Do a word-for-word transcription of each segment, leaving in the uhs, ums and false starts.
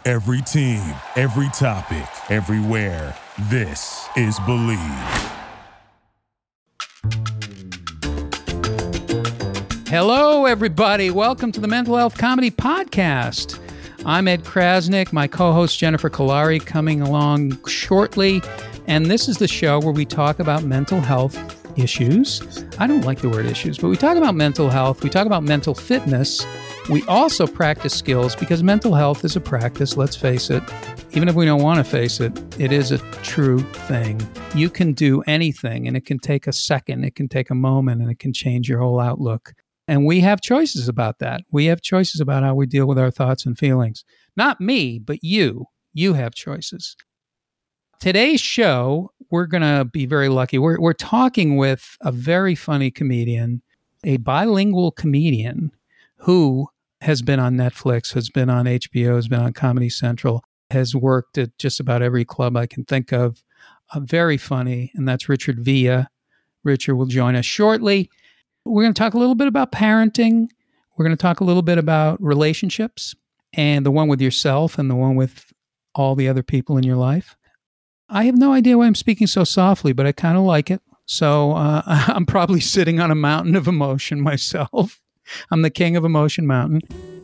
Every team, every topic, everywhere. This is Believe. Hello, everybody. Welcome to the Mental Health Comedy Podcast. I'm Ed Krasnick, my co-host Jennifer Kolari coming along shortly. And this is the show where we talk about mental health issues. I don't like the word issues, but we talk about mental health. We talk about mental fitness. We also practice skills because mental health is a practice, let's face it. Even if we don't want to face it, it is a true thing. You can do anything, and it can take a second, it can take a moment, and it can change your whole outlook. And we have choices about that. We have choices about how we deal with our thoughts and feelings. Not me, but you. You have choices. Today's show, we're going to be very lucky. We're, we're talking with a very funny comedian, a bilingual comedian who has been on Netflix, has been on H B O, has been on Comedy Central, has worked at just about every club I can think of. Uh, very funny, and that's Richard Villa. Richard will join us shortly. We're going to talk a little bit about parenting. We're going to talk a little bit about relationships, and the one with yourself and the one with all the other people in your life. I have no idea why I'm speaking so softly, but I kind of like it. So uh, I'm probably sitting on a mountain of emotion myself. I'm the king of Emotion Mountain.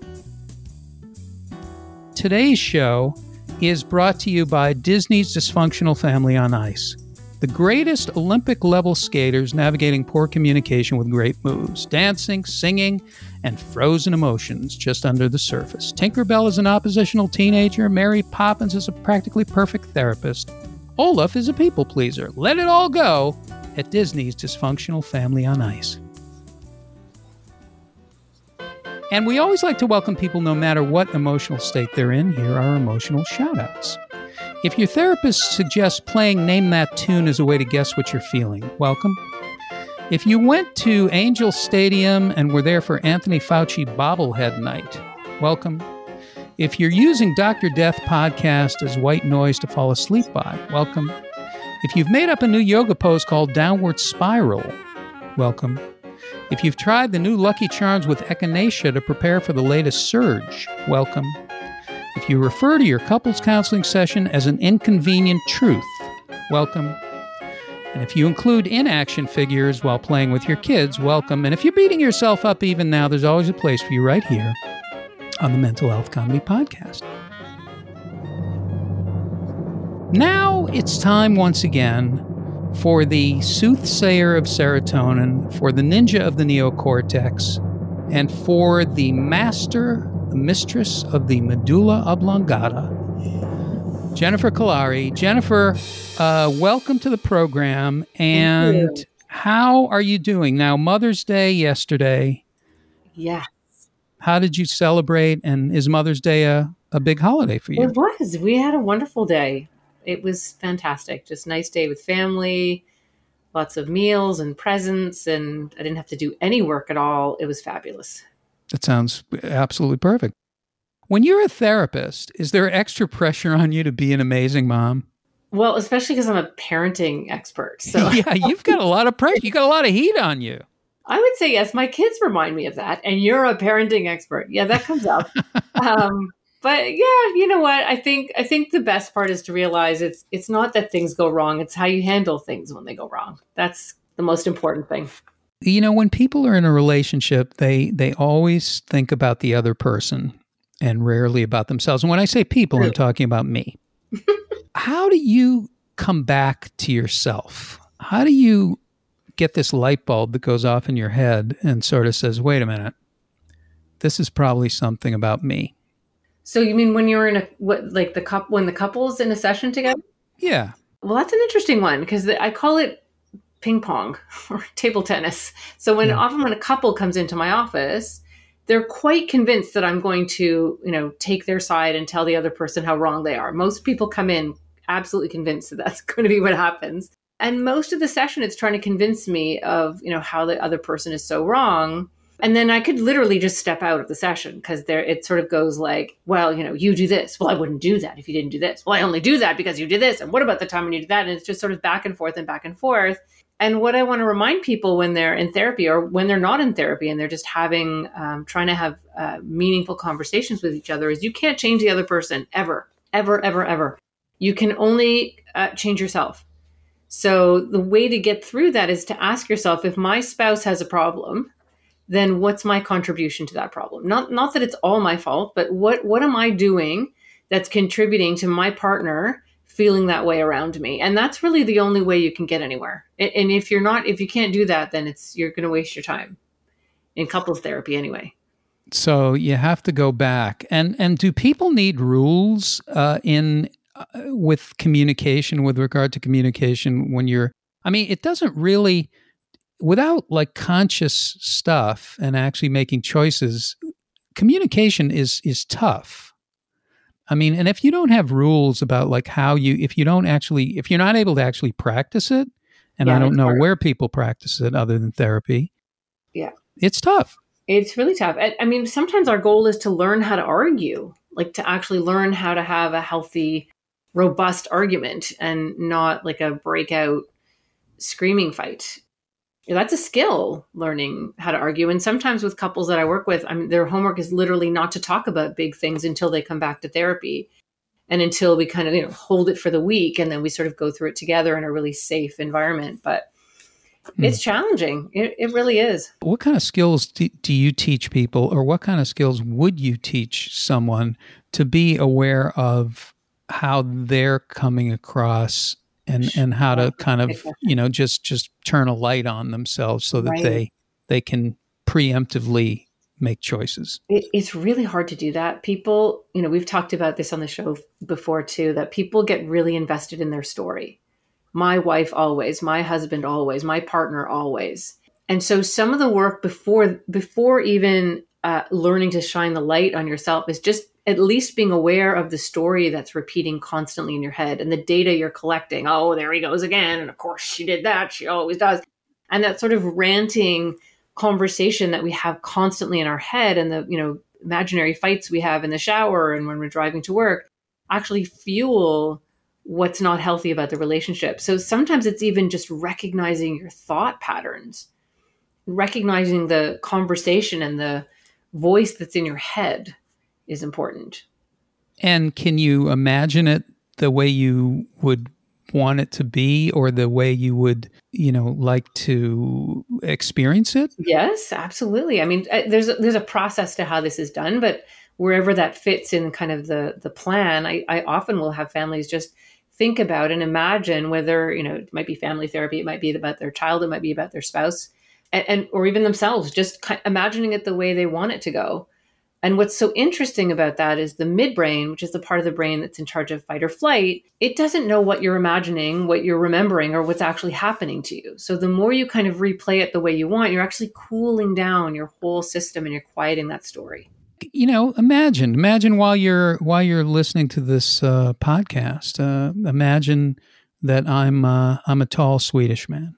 Today's show is brought to you by Disney's Dysfunctional Family on Ice. The greatest Olympic-level skaters navigating poor communication with great moves, dancing, singing, and frozen emotions just under the surface. Tinkerbell is an oppositional teenager. Mary Poppins is a practically perfect therapist. Olaf is a people pleaser. Let it all go at Disney's Dysfunctional Family on Ice. And we always like to welcome people no matter what emotional state they're in. Here are emotional shout-outs. If your therapist suggests playing Name That Tune as a way to guess what you're feeling, welcome. If you went to Angel Stadium and were there for Anthony Fauci bobblehead night, welcome. If you're using Doctor Death podcast as white noise to fall asleep by, welcome. If you've made up a new yoga pose called Downward Spiral, welcome. If you've tried the new Lucky Charms with echinacea to prepare for the latest surge, welcome. If you refer to your couples counseling session as an inconvenient truth, welcome. And if you include in-action figures while playing with your kids, welcome. And if you're beating yourself up even now, there's always a place for you right here on the Mental Health Comedy Podcast. Now it's time once again for the soothsayer of serotonin, for the ninja of the neocortex, and for the master, the mistress of the medulla oblongata, Jennifer Kolari. Jennifer, uh, welcome to the program. And how are you doing? Now, Mother's Day yesterday. Yeah. How did you celebrate? And is Mother's Day a, a big holiday for you? It was. We had a wonderful day. It was fantastic. Just a nice day with family, lots of meals and presents, and I didn't have to do any work at all. It was fabulous. That sounds absolutely perfect. When you're a therapist, is there extra pressure on you to be an amazing mom? Well, especially because I'm a parenting expert. So yeah, you've got a lot of pressure. You got a lot of heat on you. I would say yes. My kids remind me of that. And you're a parenting expert. Yeah, that comes up. um, but yeah, you know what? I think I think the best part is to realize it's it's not that things go wrong. It's how you handle things when they go wrong. That's the most important thing. You know, when people are in a relationship, they they always think about the other person and rarely about themselves. And when I say people, really? I'm talking about me. How do you come back to yourself? How do you get this light bulb that goes off in your head and sort of says, wait a minute, this is probably something about me? So you mean when you're in a, what, like the couple, when the couple's in a session together? Yeah. Well, that's an interesting one because I call it ping pong or table tennis. So when yeah. often when a couple comes into my office, they're quite convinced that I'm going to, you know, take their side and tell the other person how wrong they are. Most people come in absolutely convinced that that's going to be what happens. And most of the session, it's trying to convince me of, you know, how the other person is so wrong. And then I could literally just step out of the session because there it sort of goes like, well, you know, you do this. Well, I wouldn't do that if you didn't do this. Well, I only do that because you did this. And what about the time when you did that? And it's just sort of back and forth and back and forth. And what I want to remind people when they're in therapy or when they're not in therapy and they're just having, um, trying to have uh, meaningful conversations with each other is you can't change the other person ever, ever, ever, ever. You can only uh, change yourself. So the way to get through that is to ask yourself, if my spouse has a problem, then what's my contribution to that problem? Not, not that it's all my fault, but what, what am I doing that's contributing to my partner feeling that way around me? And that's really the only way you can get anywhere. And if you're not, if you can't do that, then it's, you're going to waste your time in couples therapy anyway. So you have to go back. And, and do people need rules uh, in, uh, with communication, with regard to communication when you're, I mean, it doesn't really, without like conscious stuff and actually making choices, communication is, is tough. I mean, and if you don't have rules about like how you, if you don't actually, if you're not able to actually practice it, and yeah, I don't know hard. where people practice it other than therapy. Yeah. It's tough. It's really tough. I, I mean, sometimes our goal is to learn how to argue, like to actually learn how to have a healthy, robust argument and not like a breakout screaming fight. That's a skill, learning how to argue. And sometimes with couples that I work with, I mean, their homework is literally not to talk about big things until they come back to therapy and until we kind of, you know, hold it for the week. And then we sort of go through it together in a really safe environment. But hmm. it's challenging. It, it really is. What kind of skills do, do you teach people, or what kind of skills would you teach someone to be aware of how they're coming across and and how to kind of, you know, just just turn a light on themselves so that right. they they can preemptively make choices? It, it's really hard to do that. People, you know, we've talked about this on the show before too, that people get really invested in their story. My wife always, my husband always, my partner always. And so some of the work before before even uh, learning to shine the light on yourself is just at least being aware of the story that's repeating constantly in your head and the data you're collecting. Oh, there he goes again. And of course she did that. She always does. And that sort of ranting conversation that we have constantly in our head and the, you know, imaginary fights we have in the shower and when we're driving to work actually fuel what's not healthy about the relationship. So sometimes it's even just recognizing your thought patterns, recognizing the conversation and the voice that's in your head is important. And can you imagine it the way you would want it to be, or the way you would, you know, like to experience it? Yes, absolutely. I mean, there's a, there's a process to how this is done, but wherever that fits in kind of the the plan, I, I often will have families just think about and imagine whether, you know, it might be family therapy, it might be about their child, it might be about their spouse, and, and or even themselves, just kind of imagining it the way they want it to go. And what's so interesting about that is the midbrain, which is the part of the brain that's in charge of fight or flight, it doesn't know what you're imagining, what you're remembering, or what's actually happening to you. So the more you kind of replay it the way you want, you're actually cooling down your whole system and you're quieting that story. You know, imagine, imagine while you're while you're listening to this uh, podcast, uh, imagine that I'm uh, I'm a tall Swedish man,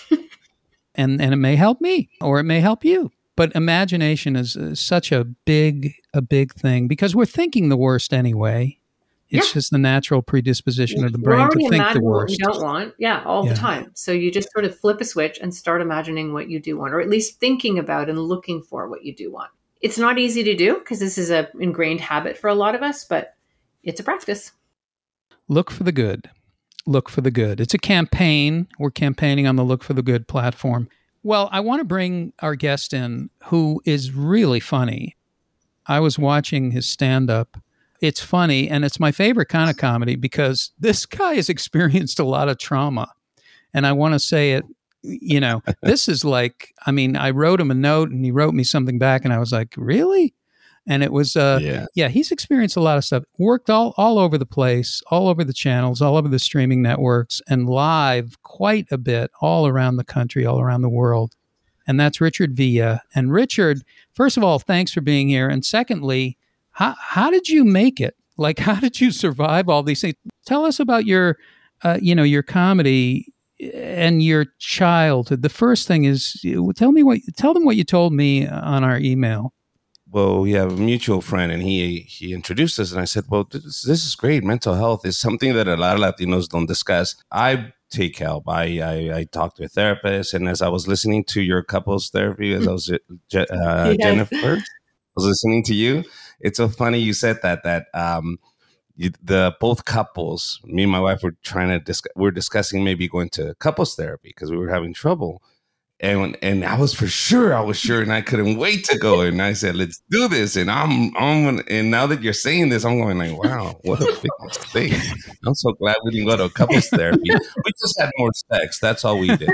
and and it may help me, or it may help you. But imagination is, is such a big, a big thing because we're thinking the worst anyway. It's yeah. just the natural predisposition of the brain to think the worst. What you don't want, yeah, all yeah. the time. So you just sort of flip a switch and start imagining what you do want, or at least thinking about and looking for what you do want. It's not easy to do because this is an ingrained habit for a lot of us, but it's a practice. Look for the good. Look for the good. It's a campaign. We're campaigning on the Look for the Good platform. Well, I want to bring our guest in who is really funny. I was watching his stand-up. It's funny, and it's my favorite kind of comedy because this guy has experienced a lot of trauma. And I want to say it, you know, this is like, I mean, I wrote him a note and he wrote me something back and I was like, really? And it was, uh, yeah. yeah, he's experienced a lot of stuff, worked all, all over the place, all over the channels, all over the streaming networks, and live quite a bit all around the country, all around the world. And that's Richard Villa. And Richard, first of all, thanks for being here. And secondly, how, how did you make it? Like, how did you survive all these things? Tell us about your, uh, you know, your comedy and your childhood. The first thing is, tell me what, tell them what you told me on our email. Well, we have a mutual friend, and he he introduced us, and I said, well, this, this is great. Mental health is something that a lot of Latinos don't discuss. I take help. I, I I talked to a therapist, and as I was listening to your couples therapy, as I was uh, Yes. Jennifer, I was listening to you. It's so funny you said that that um you, the both couples, me and my wife, were trying to discuss. We we're discussing maybe going to couples therapy because we were having trouble. And and I was for sure, I was sure, and I couldn't wait to go. And I said, "Let's do this." And I'm, I'm, and now that you're saying this, I'm going like, "Wow, what a big mistake!" I'm so glad we didn't go to couples therapy. We just had more sex. That's all we did.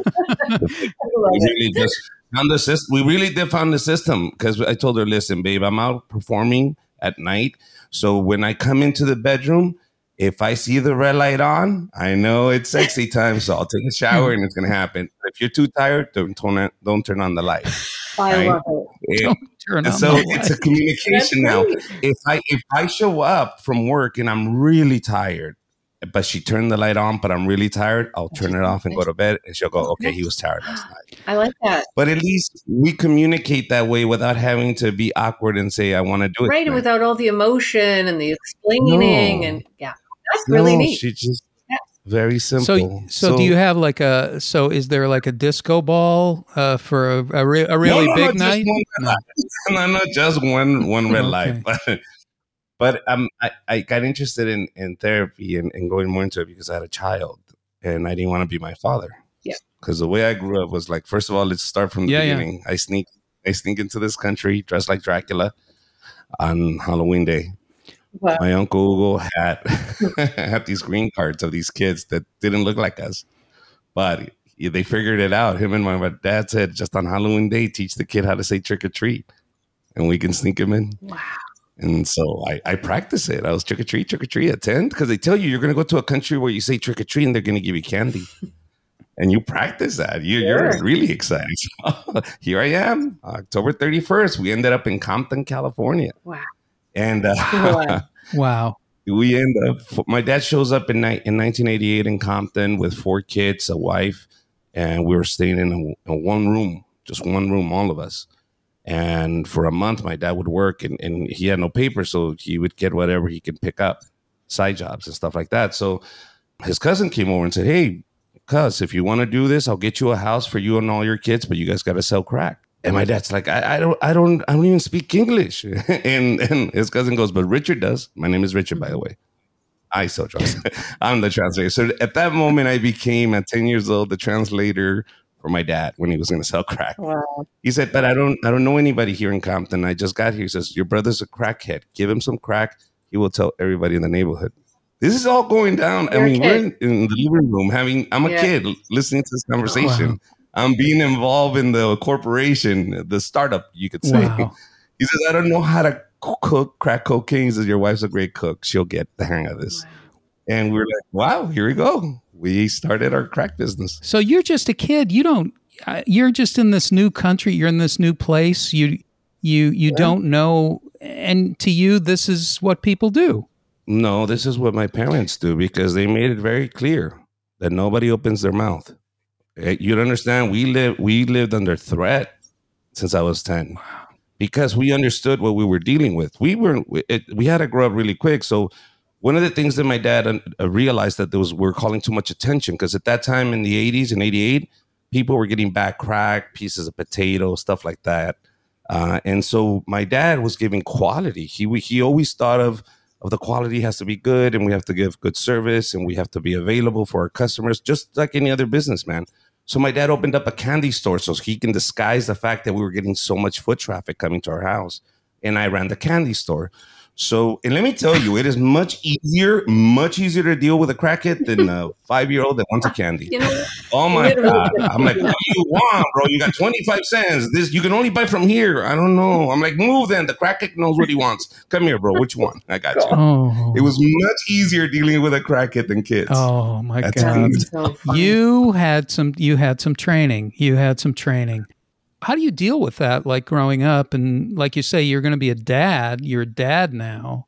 We really just found the system. We really did found the system because I told her, "Listen, babe, I'm out performing at night, so when I come into the bedroom, if I see the red light on, I know it's sexy time, so I'll take a shower and it's going to happen. If you're too tired, don't turn on, don't turn on the light." I right? love it. Don't turn on So the it's a light. communication That's now. great. If I if I show up from work and I'm really tired, but she turned the light on, but I'm really tired, I'll turn it off and go to bed, and she'll go, "Okay, he was tired last night." I like that. But at least we communicate that way without having to be awkward and say, "I want to do it." Right, and tonight." without all the emotion and the explaining, No. and yeah, that's really No, neat. She just Yeah. very simple. So, so, do you have like a? So, is there like a disco ball uh, for a, a, re- a really no, no, big no, night? Just one red light. No, no, just one one red Okay. light. But but um, I, I got interested in, in therapy and, and going more into it because I had a child and I didn't want to be my father. Yeah. Because the way I grew up was like, first of all, let's start from the Yeah, yeah. beginning. I sneak I sneak into this country dressed like Dracula on Halloween Day. Wow. My uncle Hugo had had these green cards of these kids that didn't look like us, but they figured it out. Him and my dad said, just on Halloween Day, teach the kid how to say trick or treat, and we can sneak him in. Wow. And so I, I practice it. I was trick or treat, trick or treat at ten because they tell you you're going to go to a country where you say trick or treat and they're going to give you candy. And you practice that. You, Sure. You're really excited. So here I am, October thirty-first. We ended up in Compton, California. Wow. And uh, Wow. Wow. we end up, my dad shows up in, ni- in nineteen eighty-eight in Compton with four kids, a wife, and we were staying in, a, in one room, just one room, all of us. And for a month, my dad would work and, and he had no paper, so he would get whatever he could pick up, side jobs and stuff like that. So his cousin came over and said, "Hey, cuz, if you want to do this, I'll get you a house for you and all your kids, but you guys got to sell crack." And my dad's like, I, I don't, I don't, I don't even speak English. and and his cousin goes, "But Richard does." My name is Richard, by the way. I sell drugs. I'm the translator. So at that moment, I became at ten years old the translator for my dad when he was going to sell crack. Wow. He said, "But I don't, I don't know anybody here in Compton. I just got here." He says, "Your brother's a crackhead. Give him some crack. He will tell everybody in the neighborhood." This is all going down. You're I a mean, kid. we're in, in the living room having. I'm a Yeah. kid listening to this conversation. Wow. I'm being involved in the corporation, the startup, you could say. Wow. He says, "I don't know how to cook crack cocaine." He says, "Your wife's a great cook. She'll get the hang of this." Wow. And we we're like, "Wow, here we go." We started our crack business. So you're just a kid. You don't. Uh, you're just in this new country. You're in this new place. You you you don't know. And to you, this is what people do. No, this is what my parents do because they made it very clear that nobody opens their mouth. Eh, You don't understand. We live. We lived under threat since I was ten, because we understood what we were dealing with. We were. It, we had to grow up really quick. So one of the things that my dad uh, realized that there was we were calling too much attention, because at that time in the eighties and eighty-eight, people were getting back crack, pieces of potato, stuff like that. Uh, and so my dad was giving quality. He he always thought of of the quality has to be good, and we have to give good service, and we have to be available for our customers, just like any other businessman. So my dad opened up a candy store so he can disguise the fact that we were getting so much foot traffic coming to our house. And I ran the candy store. So, and let me tell you, it is much easier, much easier to deal with a crackhead than a five-year-old that wants a candy. You know, Oh my literally. God. I'm like, "What do you want, bro? You got twenty-five cents. This you can only buy from here." I don't know. I'm like, "Move then. The crackhead knows what he wants. Come here, bro. What you want? I got you." Oh. It was much easier dealing with a crackhead than kids. Oh my That's God. amazing. so fun. You had some. You had some training. You had some training. How do you deal with that? Like growing up, and like you say, you're going to be a dad. You're a dad now.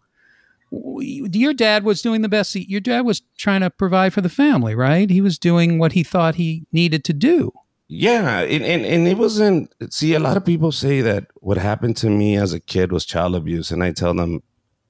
Your dad was doing the best. He, your dad was trying to provide for the family, right? He was doing what he thought he needed to do. Yeah, and, and and it wasn't. See, a lot of people say that what happened to me as a kid was child abuse, and I tell them,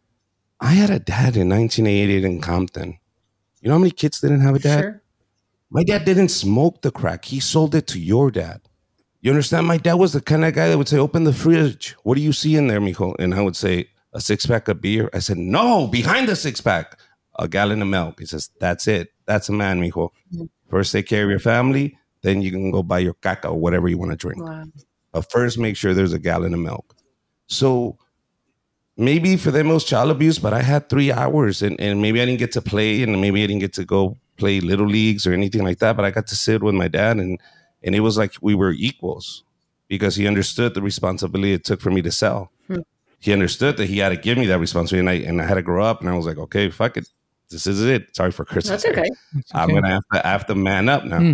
I had a dad in nineteen eighty-eight in Compton. You know how many kids didn't have a dad? Sure. My dad didn't smoke the crack. He sold it to your dad. You understand? My dad was the kind of guy that would say, open the fridge. What do you see in there, mijo? And I would say, a six-pack of beer. I said, no, behind the six-pack, a gallon of milk. He says, that's it. That's a man, mijo. First take care of your family, then you can go buy your caca or whatever you want to drink. Wow. But first make sure there's a gallon of milk. So maybe for them it was child abuse, but I had three hours and, and maybe I didn't get to play and maybe I didn't get to go play little leagues or anything like that, but I got to sit with my dad and, and it was like we were equals because he understood the responsibility it took for me to sell. Hmm. He understood that he had to give me that responsibility and I, and I had to grow up and I was like, okay, fuck it. This is it. Sorry for cursing. That's okay. I'm okay. going to have to, I have to man up now. Hmm.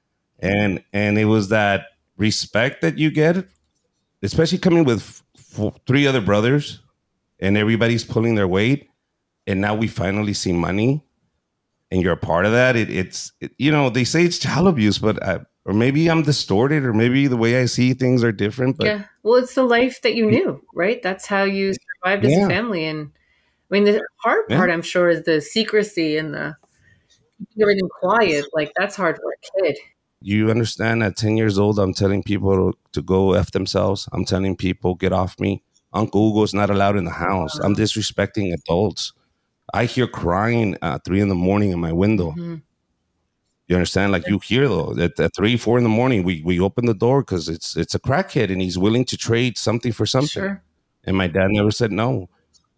And, and it was that respect that you get, especially coming with f- three other brothers and everybody's pulling their weight. And now we finally see money and you're a part of that. It, it's, it, you know, they say it's child abuse, but I, or maybe I'm distorted or maybe the way I see things are different. But yeah. Well, it's the life that you knew, right? That's how you survived as yeah. a family. And I mean, the hard part, yeah. I'm sure, is the secrecy and the everything quiet. Like that's hard for a kid. You understand at ten years old, I'm telling people to, to go F themselves. I'm telling people, get off me. Uncle Hugo's not allowed in the house. I'm disrespecting adults. I hear crying at three in the morning in my window. Mm-hmm. You understand? Like you hear though, at, at three, four in the morning, we we open the door because it's it's a crackhead and he's willing to trade something for something. Sure. And my dad never said no.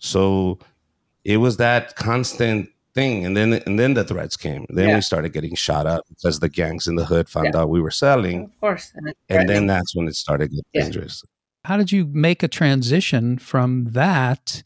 So it was that constant thing. And then and then the threats came. Then yeah. we started getting shot up because the gangs in the hood found yeah. out we were selling. Of course. And, and then that's when it started getting yeah. dangerous. How did you make a transition from that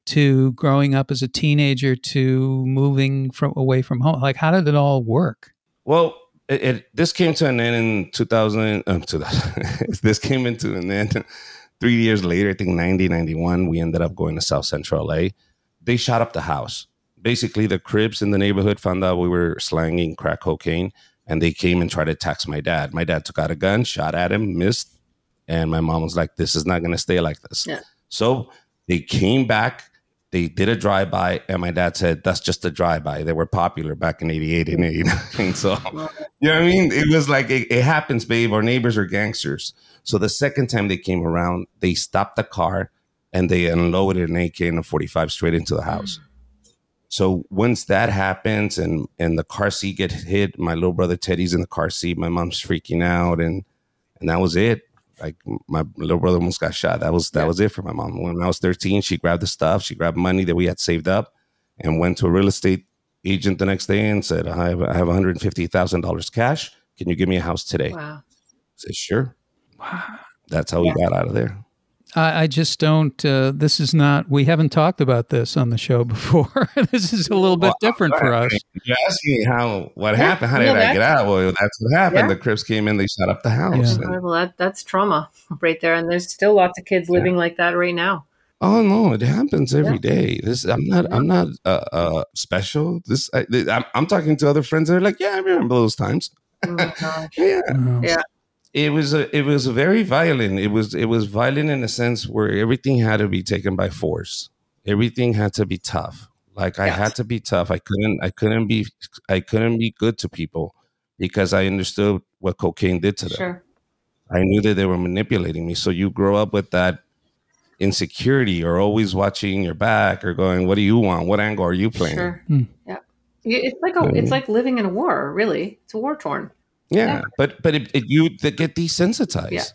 to growing up as a teenager to moving from away from home? Like, how did it all work? Well, it, it this came to an end in two thousand. Um, two thousand this came into an end three years later. I think ninety, ninety-one. We ended up going to South Central L A. They shot up the house. Basically, the Crips in the neighborhood found out we were slanging crack cocaine, and they came and tried to tax my dad. My dad took out a gun, shot at him, missed, and my mom was like, "This is not going to stay like this." Yeah. So they came back. They did a drive-by, and my dad said, that's just a drive-by. They were popular back in eighty-eight and eighty-nine. So, you know what I mean? It was like, it, it happens, babe. Our neighbors are gangsters. So the second time they came around, they stopped the car, and they unloaded an A K and a forty-five straight into the house. Mm. So once that happens, and, and the car seat gets hit, my little brother Teddy's in the car seat, my mom's freaking out, and and that was it. Like my little brother almost got shot. That was that yeah. was it for my mom. When I was thirteen, she grabbed the stuff. She grabbed money that we had saved up and went to a real estate agent the next day and said, I have, I have one hundred fifty thousand dollars cash. Can you give me a house today? Wow. I said, sure. Wow. That's how we yeah. got out of there. I, I just don't, uh, this is not, we haven't talked about this on the show before. This is a little bit well, different for us. You're asking me how, what yeah, happened? How did I get out? Well, that's what happened. Yeah. The Crips came in, they shot up the house. Yeah. And, well, that, that's trauma right there. And there's still lots of kids living yeah. like that right now. Oh no, it happens every yeah. day. This I'm not. Yeah. I'm not uh, uh, special. This I, I'm, I'm talking to other friends that are like, yeah, I remember those times. Oh my gosh. yeah, oh. yeah. It was a, it was very violent. It was it was violent in a sense where everything had to be taken by force. Everything had to be tough. Like I yeah. had to be tough. I couldn't I couldn't be I couldn't be good to people because I understood what cocaine did to them. Sure. I knew that they were manipulating me. So you grow up with that insecurity or always watching your back or going, what do you want? What angle are you playing? Sure. Hmm. Yeah. It's like a, um, it's like living in a war, really. It's a war torn. Yeah, yeah. but but it, it, you get desensitized. Yeah.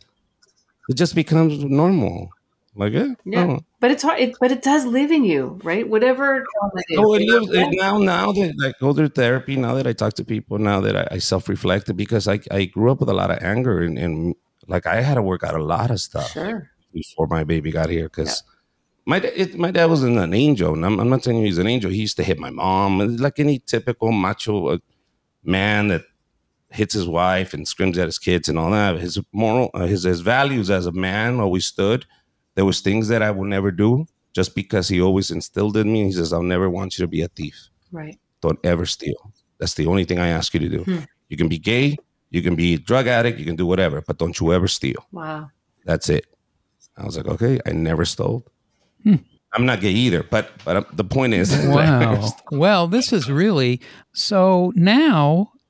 It just becomes normal. Like yeah, yeah. Oh. But it's hard. It, but it does live in you, right? Whatever. It oh, it lives it, now. Now that I go through therapy, now that I talk to people, now that I, I self-reflect, because I I grew up with a lot of anger and, and like I had to work out a lot of stuff sure. before my baby got here because. Yeah. My it, my dad wasn't an angel, and I'm, I'm not telling you he's an angel. He used to hit my mom, like any typical macho uh, man that hits his wife and screams at his kids and all that. His moral, uh, his his values as a man always stood. There was things that I would never do just because he always instilled in me. He says, "I'll never want you to be a thief. Right? Don't ever steal. That's the only thing I ask you to do. Hmm. You can be gay, you can be a drug addict, you can do whatever, but don't you ever steal. Wow, that's it." I was like, "Okay, I never stole." Hmm. I'm not gay either, but but the point is. Wow. Well, this is really, so now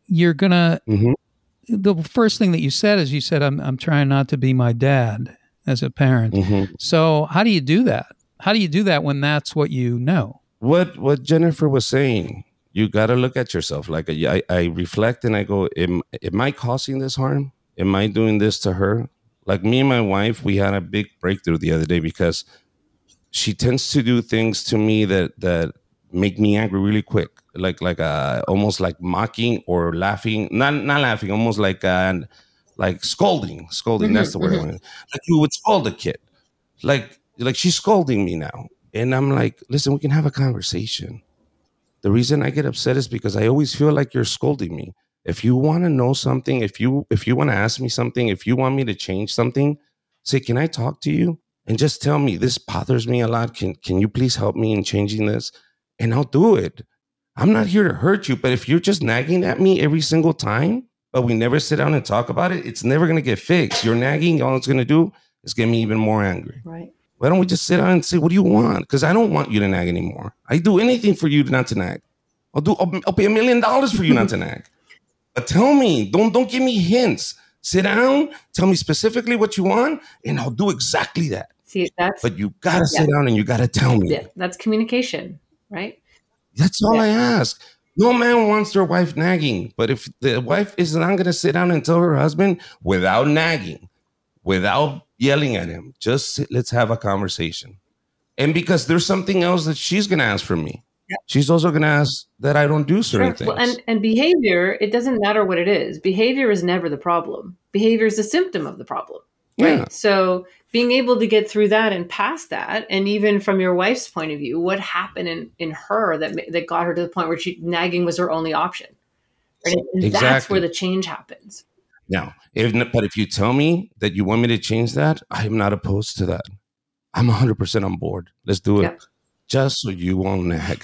you're gonna. Mm-hmm. The first thing that you said is you said, "I'm I'm trying not to be my dad as a parent." Mm-hmm. So how do you do that? How do you do that when that's what you know? What what Jennifer was saying, you got to look at yourself. Like I, I reflect and I go, am, am I causing this harm? Am I doing this to her? Like me and my wife, we had a big breakthrough the other day because she tends to do things to me that that make me angry really quick, like like uh, almost like mocking or laughing, not not laughing, almost like uh, like scolding, scolding. Mm-hmm, That's the word. mm-hmm. I want. Like you would scold a kid, like like she's scolding me now, and I'm like, listen, we can have a conversation. The reason I get upset is because I always feel like you're scolding me. If you want to know something, if you if you want to ask me something, if you want me to change something, say, can I talk to you? And just tell me, this bothers me a lot. Can can you please help me in changing this? And I'll do it. I'm not here to hurt you, but if you're just nagging at me every single time, but we never sit down and talk about it, it's never going to get fixed. You're nagging, all it's going to do is get me even more angry. Right. Why don't we just sit down and say, what do you want? Because I don't want you to nag anymore. I do anything for you not to nag. I'll do. I'll, I'll pay a million dollars for you not to nag. But tell me, don't don't give me hints. Sit down, tell me specifically what you want, and I'll do exactly that. See, that's But you gotta yeah. sit down and you gotta tell me. Yeah, that's communication, right? That's all Yeah. I ask. No man wants their wife nagging, but if the wife is not gonna sit down and tell her husband without nagging, without yelling at him, just sit, let's have a conversation. And because there's something else that she's gonna ask from me. Yeah. She's also gonna ask that I don't do certain Sure. things. Well, and, and behavior, it doesn't matter what it is. Behavior is never the problem. Behavior is a symptom of the problem. Right. Yeah. So being able to get through that and past that, and even from your wife's point of view, what happened in, in her that ma- that got her to the point where she nagging was her only option. Right? And that's Exactly. where the change happens. Now, if but if you tell me that you want me to change that, I am not opposed to that. I'm one hundred percent on board. Let's do it. Yeah. Just so you won't nag.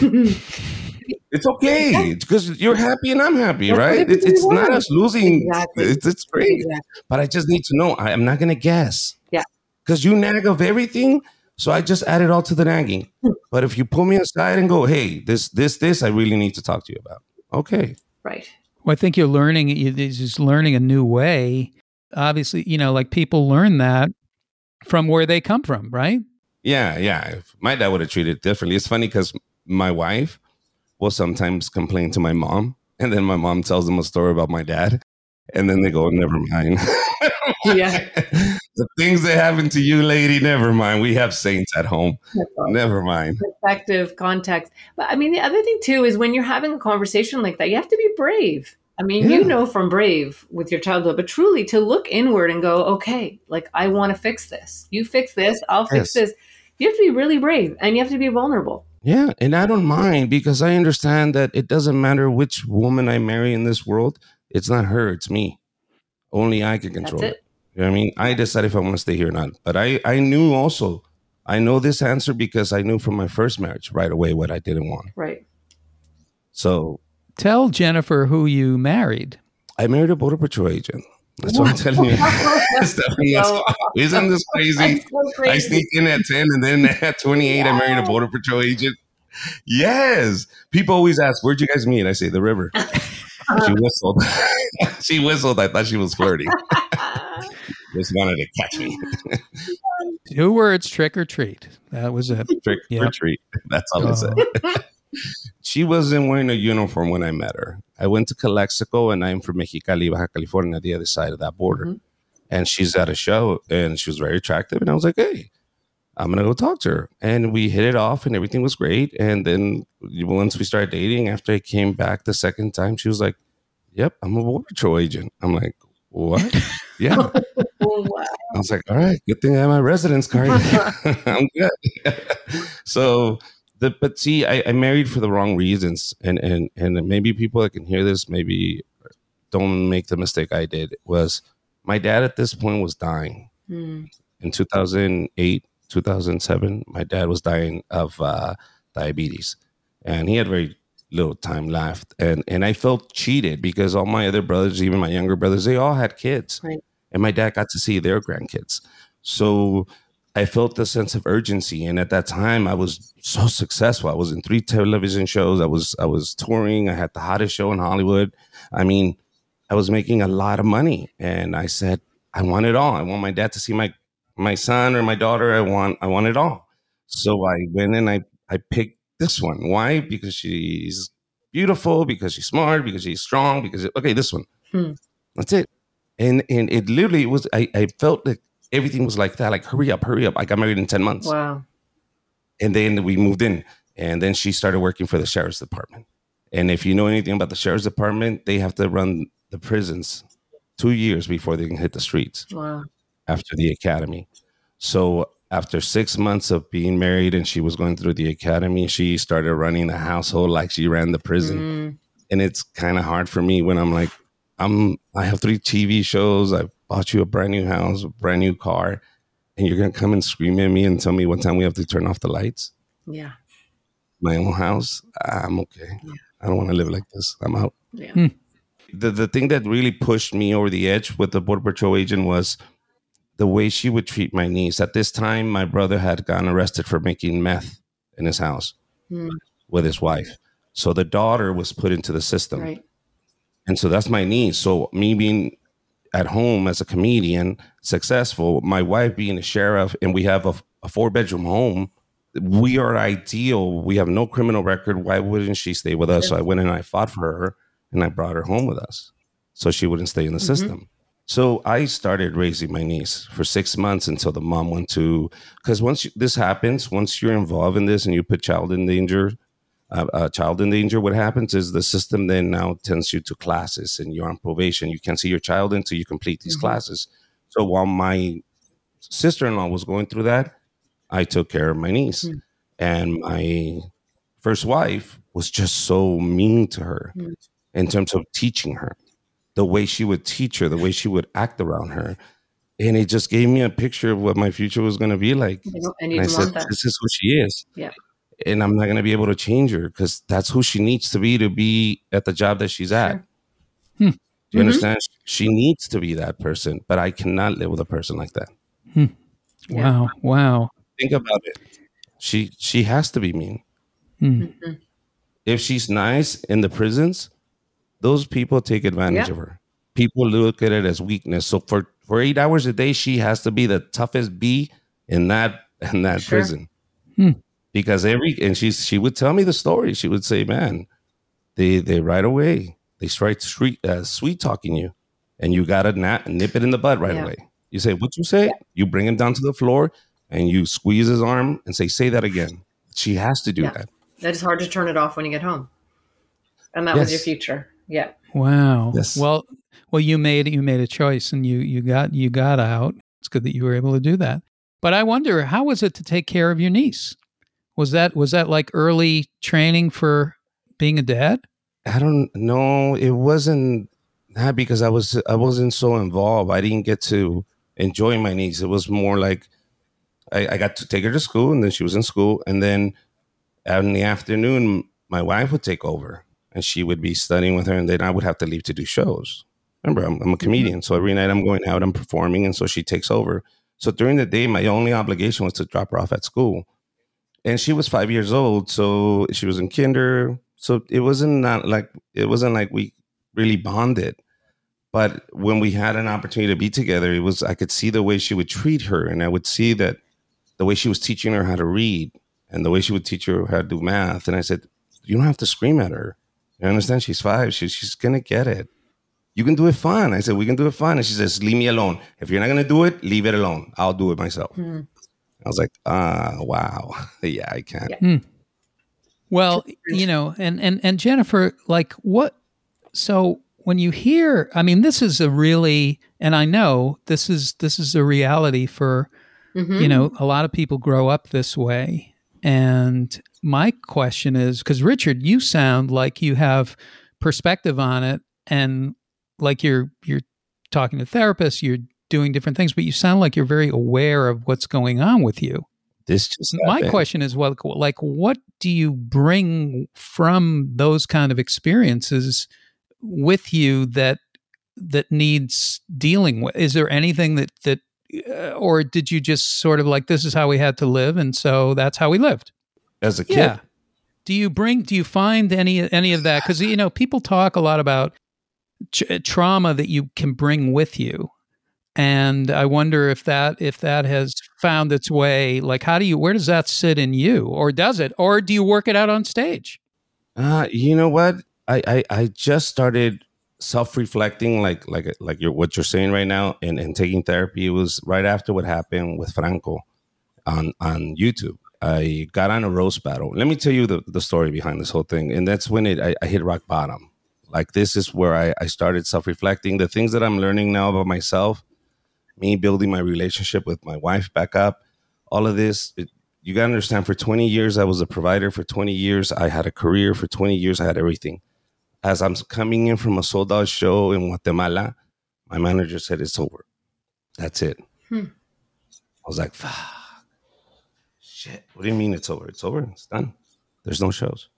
It's okay because you're happy and I'm happy, That's right? what It's, it's we not want. us losing. Exactly. It's, it's great. Exactly. But I just need to know. I, I'm not going to guess. Yeah. Because you nag of everything. So I just add it all to the nagging. But if you pull me aside and go, hey, this, this, this, I really need to talk to you about. Okay. Right. Well, I think you're learning, you're just learning a new way. Obviously, you know, like people learn that from where they come from, right? Yeah, yeah. If my dad would have treated it differently. It's funny because my wife will sometimes complain to my mom, and then my mom tells them a story about my dad, and then they go, never mind. Yeah. The things that happen to you, lady, never mind. We have saints at home. That's all. Never mind. Perspective, context. But I mean, the other thing too is when you're having a conversation like that, you have to be brave. I mean, Yeah. you know from Brave with your childhood, but truly to look inward and go, okay, like I want to fix this. You fix this, I'll fix Yes. this. You have to be really brave and you have to be vulnerable. Yeah, and I don't mind because I understand that it doesn't matter which woman I marry in this world. It's not her, it's me. Only I can control That's it. it. You know what I mean? I decide if I want to stay here or not. But I, I knew also, I know this answer because I knew from my first marriage right away what I didn't want. Right. So Tell Jennifer who you married. I married a Border Patrol agent. That's what I'm telling you. Stephanie, that's- So- isn't this crazy? That's so I crazy. sneaked in at ten and then at twenty-eight, I married a Border Patrol agent. Yes. People always ask, where'd you guys meet? I say, the river. She whistled. She whistled. I thought she was flirting. Just wanted to catch me. Two words, trick or treat. That was it. Trick or Yep. treat. That's all I Oh. said. She wasn't wearing a uniform when I met her. I went to Calexico and I'm from Mexicali, Baja California, the other side of that border. Mhm. And she's at a show and she was very attractive. And I was like, hey, I'm going to go talk to her. And we hit it off and everything was great. And then once we started dating, after I came back the second time, she was like, yep, I'm a Border Patrol agent. I'm like, what? Yeah. Oh, wow. I was like, all right, good thing I have my residence card. I'm good. So, the, but see, I, I married for the wrong reasons. And, and, and maybe people that can hear this, maybe don't make the mistake I did, was my dad at this point was dying. Hmm. In two thousand eight, two thousand seven, my dad was dying of uh, diabetes. And he had very little time left. And, and I felt cheated because all my other brothers, even my younger brothers, they all had kids. Right. And my dad got to see their grandkids. So I felt the sense of urgency. And at that time, I was so successful. I was in three television shows. I was I was touring. I had the hottest show in Hollywood. I mean, I was making a lot of money. And I said, I want it all. I want my dad to see my my son or my daughter. I want I want it all. So I went and I, I picked this one. Why? Because she's beautiful, because she's smart, because she's strong, because, okay, this one. Hmm. That's it. And and it literally was, I, I felt like everything was like that. Like, hurry up, hurry up. I got married in ten months. Wow. And then we moved in. And then she started working for the sheriff's department. And if you know anything about the sheriff's department, they have to run the prisons two years before they can hit the streets. Wow. After the academy. So after six months of being married and she was going through the academy, she started running the household like she ran the prison. Mm. And it's kind of hard for me when I'm like, I'm, I have three T V shows. I bought you a brand new house, a brand new car, and you're going to come and scream at me and tell me what time we have to turn off the lights. Yeah. My own house. I'm okay. Yeah. I don't want to live like this. I'm out. Yeah. Hmm. The, the thing that really pushed me over the edge with the Border Patrol agent was the way she would treat my niece. At this time, my brother had gotten arrested for making meth in his house Mm. with his wife. So the daughter was put into the system. Right. And so that's my niece. So me being at home as a comedian, successful, my wife being a sheriff, and we have a, a four bedroom home, we are ideal. We have no criminal record. Why wouldn't she stay with us? So I went and I fought for her and I brought her home with us so she wouldn't stay in the Mm-hmm. system. So I started raising my niece for six months until the mom went to, because once you, this happens, once you're involved in this and you put child in danger, uh, uh, child in danger, what happens is the system then now sends you to classes and you're on probation. You can't see your child until you complete these Mhm. classes. So while my sister-in-law was going through that, I took care of my niece. Mm. And my first wife was just so mean to her Mm. in terms of teaching her. The way she would teach her, the way she would act around her. And it just gave me a picture of what my future was going to be like. You know, and you And I didn't said, want that. this is who she is. Yeah. And I'm not going to be able to change her because that's who she needs to be to be at the job that she's at. Sure. Hmm. Do you Mhm. understand? She needs to be that person, but I cannot live with a person like that. Yeah. Wow. Wow. Think about it. She she has to be mean. Hmm. Mhm. If she's nice in the prisons, those people take advantage Yeah. of her. People look at it as weakness. So for, for eight hours a day, she has to be the toughest bee in that in that Sure. prison. Hmm. Because every and she's she would tell me the story. She would say, "Man, they they right away they start sweet uh, sweet talking you, and you gotta na- nip it in the bud right Yeah. away." You say, "What you say?" You bring him down to the floor and you squeeze his arm and say, "Say that again." She has to do Yeah. that. That is hard to turn it off when you get home. And that was your Yes. future. Yeah. Wow. Yes. Well, well, you made you made a choice, and you you got you got out. It's good that you were able to do that. But I wonder, how was it to take care of your niece? Was that was that like early training for being a dad? I don't know. It wasn't that because I was I wasn't so involved. I didn't get to enjoy my niece. It was more like I, I got to take her to school, and then she was in school, and then in the afternoon, my wife would take over, and she would be studying with her, and then I would have to leave to do shows. Remember, I'm, I'm a comedian, so every night I'm going out, I'm performing, and so she takes over. So during the day, my only obligation was to drop her off at school. And she was five years old, so she was in kinder. So it wasn't not like it wasn't like we really bonded. But when we had an opportunity to be together, it was I could see the way she would treat her, and I would see that the way she was teaching her how to read, and the way she would teach her how to do math. And I said, "You don't have to scream at her. You understand? She's five. She, she's gonna get it. You can do it fun." I said, "We can do it fun." And she says, "Leave me alone. If you're not gonna do it, leave it alone. I'll do it myself." Hmm. I was like, ah, wow. Yeah, I can. Yeah. Well, you know, and and and Jennifer, like what? So when you hear, I mean, this is a really, and I know this is this is a reality for, Mhm. you know, a lot of people grow up this way. And my question is, because Richard, you sound like you have perspective on it, and like you're you're talking to therapists, you're doing different things, but you sound like you're very aware of what's going on with you. This just My happened. question is, well, like, what do you bring from those kind of experiences with you that that needs dealing with? Is there anything that that uh, or did you just sort of like, this is how we had to live, and so that's how we lived? As a kid, Yeah. Do you bring? Do you find any any of that? Because you know, people talk a lot about ch- trauma that you can bring with you, and I wonder if that if that has found its way. Like, how do you? Where does that sit in you, or does it, or do you work it out on stage? Uh, you know what? I, I, I just started self-reflecting, like like like you're, what you're saying right now, and, and taking therapy. It was right after what happened with Franco on on YouTube. I got on a roast battle. Let me tell you the, the story behind this whole thing. And that's when it I, I hit rock bottom. Like, this is where I, I started self-reflecting. The things that I'm learning now about myself, me building my relationship with my wife back up, all of this, it, you got to understand, for twenty years, I was a provider. For twenty years, I had a career. For twenty years, I had everything. As I'm coming in from a sold-out show in Guatemala, my manager said, it's over. That's it. Hmm. I was like, fuck. Shit, what do you mean it's over? It's over. It's done. There's no shows.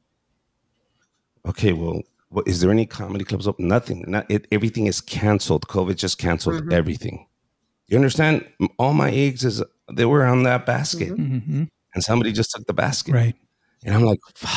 Okay, well, what, is there any comedy clubs open? Nothing. Not, it, everything is canceled. COVID just canceled mm-hmm. everything. You understand? All my eggs, is they were on that basket. Mm-hmm. And somebody just took the basket. Right. And I'm like,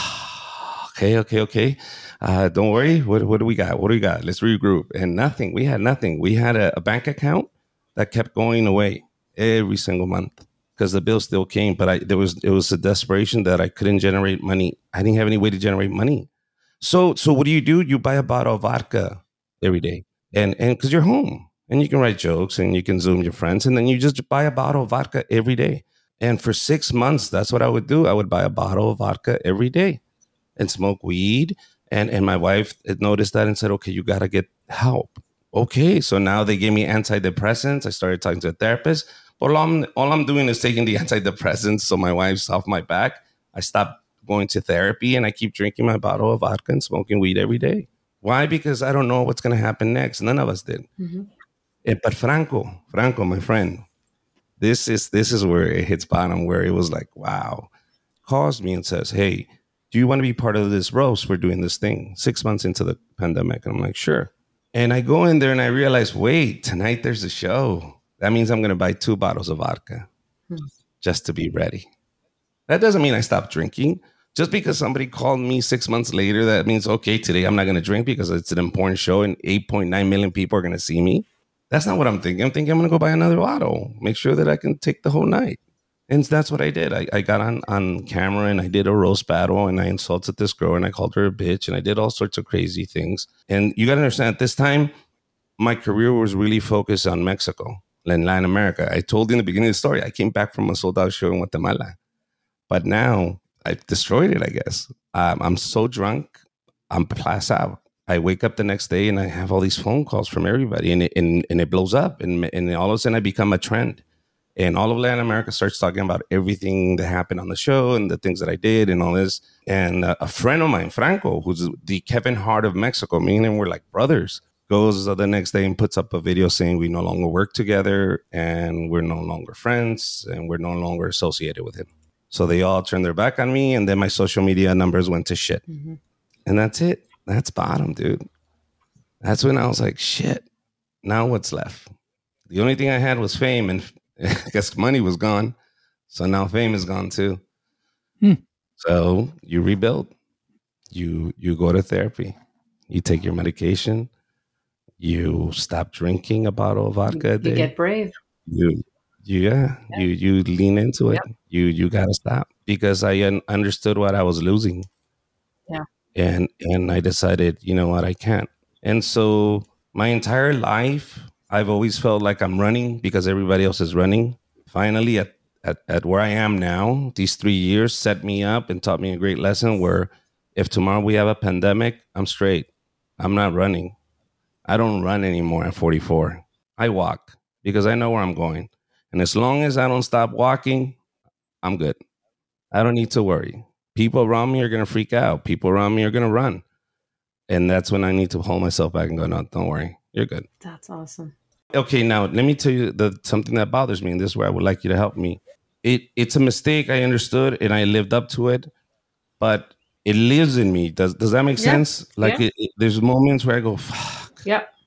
okay, okay, okay. Uh, don't worry. What, what do we got? What do we got? Let's regroup. And nothing. We had nothing. We had a, a bank account that kept going away every single month, because the bill still came, but I there was it was a desperation that I couldn't generate money. I didn't have any way to generate money. So so what do you do? You buy a bottle of vodka every day, and and because you're home and you can write jokes and you can Zoom your friends, and then you just buy a bottle of vodka every day. And for six months, that's what I would do. I would buy a bottle of vodka every day and smoke weed. And and my wife had noticed that and said, okay, you got to get help. Okay, so now they gave me antidepressants. I started talking to a therapist. But all I'm, all I'm doing is taking the antidepressants so my wife's off my back. I stopped going to therapy, and I keep drinking my bottle of vodka and smoking weed every day. Why? Because I don't know what's going to happen next. None of us did. Mm-hmm. And, but Franco, Franco, my friend, this is this is where it hits bottom, where it was like, wow, calls me and says, hey, do you want to be part of this roast? We're doing this thing six months into the pandemic. And I'm like, sure. And I go in there and I realize, wait, tonight there's a show. That means I'm going to buy two bottles of vodka hmm. just to be ready. That doesn't mean I stopped drinking. Just because somebody called me six months later, that means, okay, today I'm not going to drink because it's an important show and eight point nine million people are going to see me. That's not what I'm thinking. I'm thinking I'm going to go buy another bottle, make sure that I can take the whole night. And that's what I did. I, I got on, on camera and I did a roast battle and I insulted this girl and I called her a bitch and I did all sorts of crazy things. And you got to understand, at this time, my career was really focused on Mexico. In Latin America. I told you in the beginning of the story, I came back from a sold-out show in Guatemala. But now I've destroyed it, I guess. Um, I'm so drunk, I'm passed out. I wake up the next day and I have all these phone calls from everybody, and it, and, and it blows up. And, and all of a sudden I become a trend. And all of Latin America starts talking about everything that happened on the show and the things that I did and all this. And uh, a friend of mine, Franco, who's the Kevin Hart of Mexico, me and him were like brothers, goes the next day and puts up a video saying we no longer work together and we're no longer friends and we're no longer associated with him. So they all turned their back on me, and then my social media numbers went to shit. Mm-hmm. And that's it. That's bottom, dude. That's when I was like, shit, now what's left? The only thing I had was fame, and I guess money was gone. So now fame is gone too. Hmm. So you rebuild. You you go to therapy. You take your medication. You stop drinking a bottle of vodka a day. You get brave. You, you yeah, yeah. You you lean into it. Yep. You you gotta stop, because I un- understood what I was losing. Yeah. And and I decided, you know what, I can't. And so my entire life, I've always felt like I'm running because everybody else is running. Finally, at, at, at where I am now, these three years set me up and taught me a great lesson where if tomorrow we have a pandemic, I'm straight. I'm not running. I don't run anymore at forty-four. I walk because I know where I'm going. And as long as I don't stop walking, I'm good. I don't need to worry. People around me are going to freak out. People around me are going to run. And that's when I need to hold myself back and go, no, don't worry. You're good. That's awesome. Okay, now let me tell you the something that bothers me, and this is where I would like you to help me. It It's a mistake. I understood, and I lived up to it, but it lives in me. Does Does that make yeah. sense? Like yeah. it, it, there's moments where I go, fuck. Yep.